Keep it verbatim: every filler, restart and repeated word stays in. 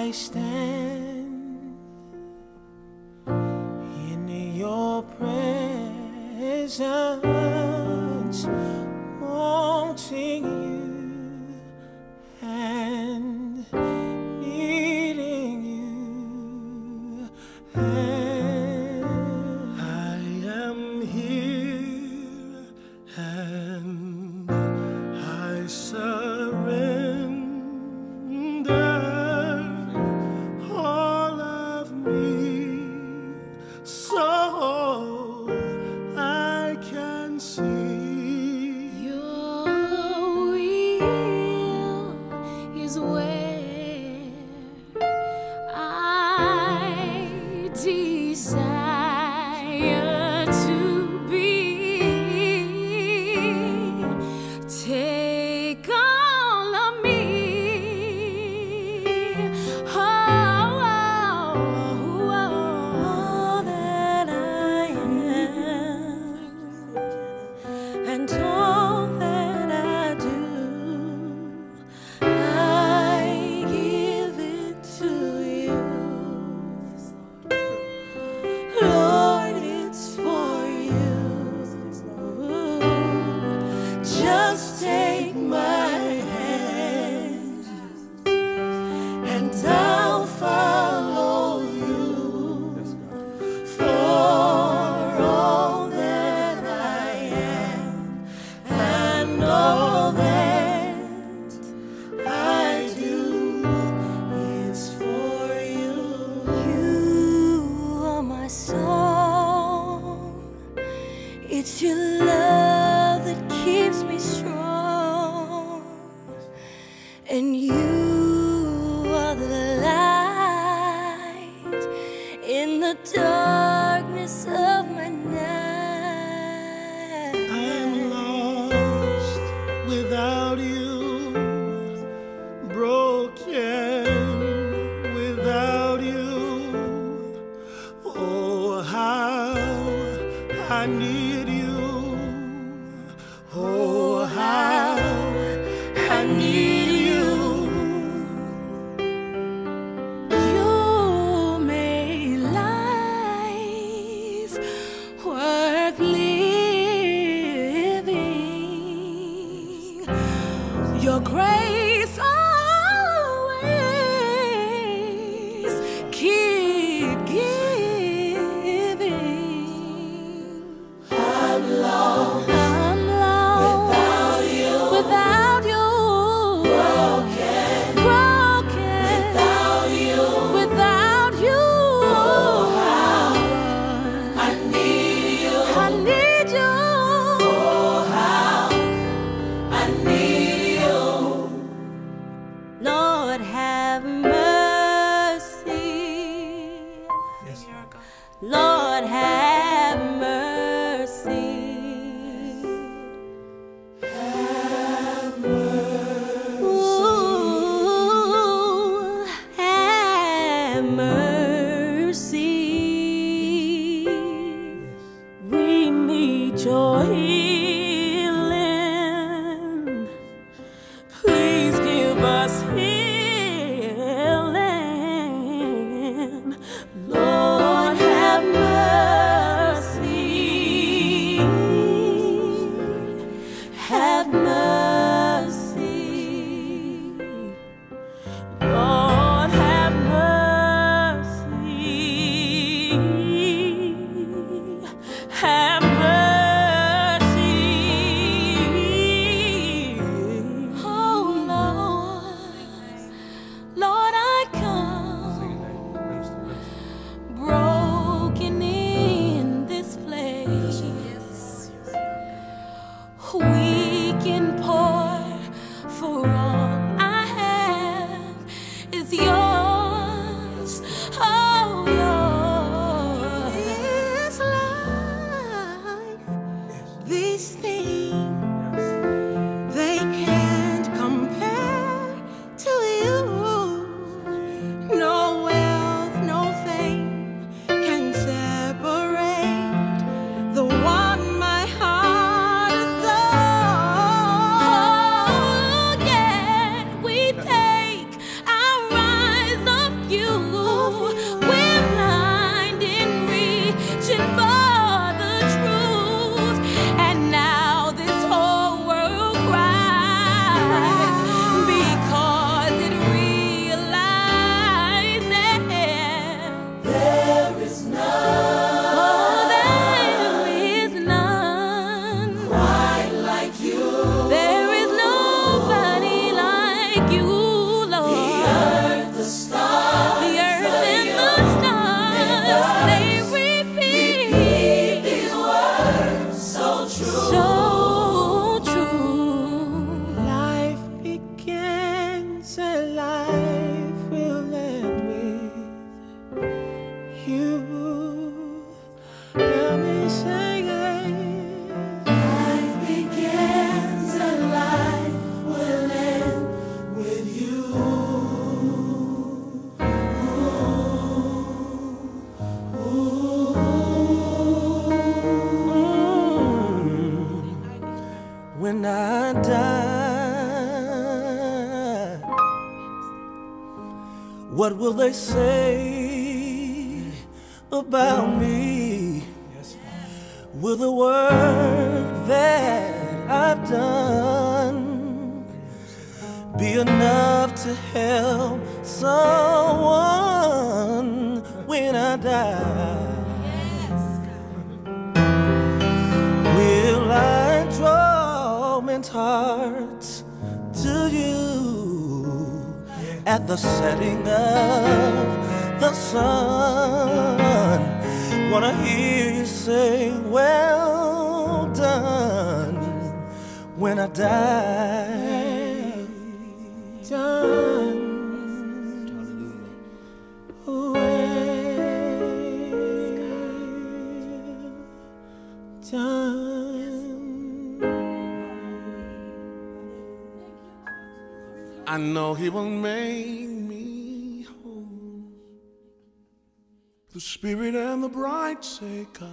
I stand in your presence, wanting you and needing you. And I am here and I surrender all of me, so I can see your will is where I desire to be. Take all of me, oh, oh, oh, all that I am, and all that I do, I give it to you. Lord, it's for you. Just take my hand and I'll follow you. For all that I am and all that I do, it's for you. You are my song. It's your love that keeps me strong, and you are the light in the darkness of my night. I am lost without you, broken without you. Oh, how I need you. Oh, how I need you. You made life worth living. Your grace always keep giving. I'm lost. I'm lost without you. Without you. Broken. Broken. Without you. Without you. Oh, how I need you. I need you. Oh, how I need you. Lord, have mercy. Lord, have mercy. Have mercy. Ooh, have mercy. We need your healing. Please give us healing. Lord, have mercy. Have mercy. Lord, have mercy. Have mercy. Oh, Lord, Lord, I come broken in this place, weak and poor, for all I have is What will they say about me? Will the work that I've done be enough to help someone when I die? Will I draw men's hearts to you at the setting of the sun? Wanna hear you say, well done, when I die. Done. Well done. I know he will make me whole. The Spirit and the bride say, come.